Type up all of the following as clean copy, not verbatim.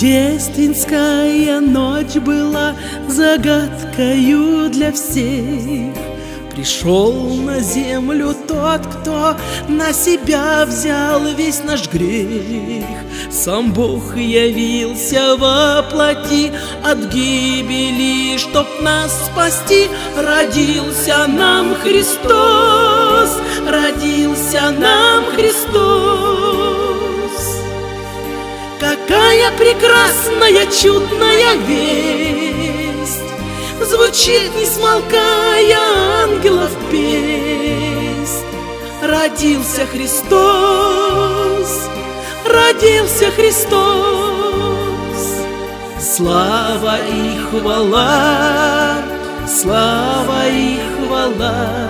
Рождественская ночь была загадкою для всех. Пришел на землю тот, кто на себя взял весь наш грех. Сам Бог явился во плоти от гибели, чтоб нас спасти. Родился нам Христос, родился нам Христос. Какая прекрасная, чудная весть звучит, не смолкая, ангелов песнь. Родился Христос, родился Христос. Слава и хвала, слава и хвала.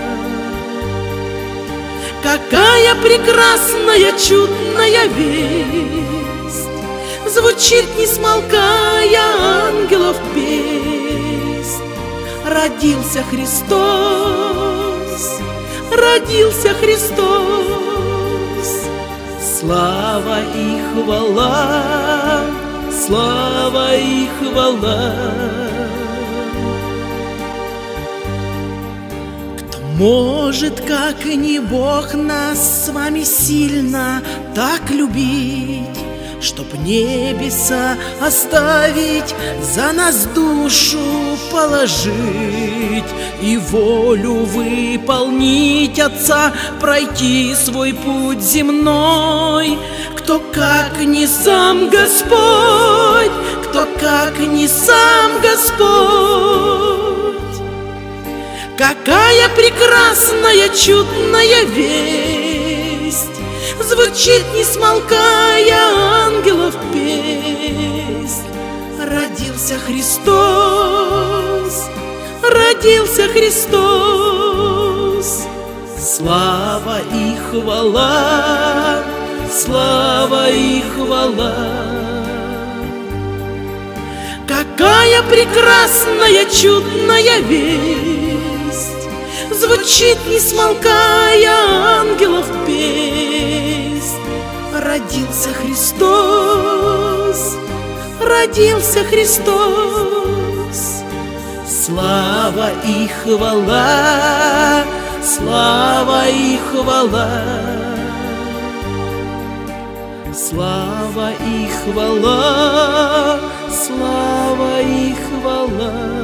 Какая прекрасная, чудная весть звучит, не смолкая, ангелов песнь. Родился Христос, родился Христос. Слава и хвала, слава и хвала. Кто может, как и не Бог, нас с вами сильно так любить, чтоб небеса оставить, за нас душу положить и волю выполнить Отца, пройти свой путь земной? Кто, как не сам Господь, кто, как не сам Господь? Какая прекрасная, чудная весть звучит, не смолкая, ангелов песнь. Родился Христос, родился Христос. Слава и хвала, слава и хвала. Какая прекрасная, чудная весть звучит, не смолкая, ангелов песнь. Родился Христос, родился Христос. Слава и хвала, слава и хвала. Слава и хвала, слава и хвала.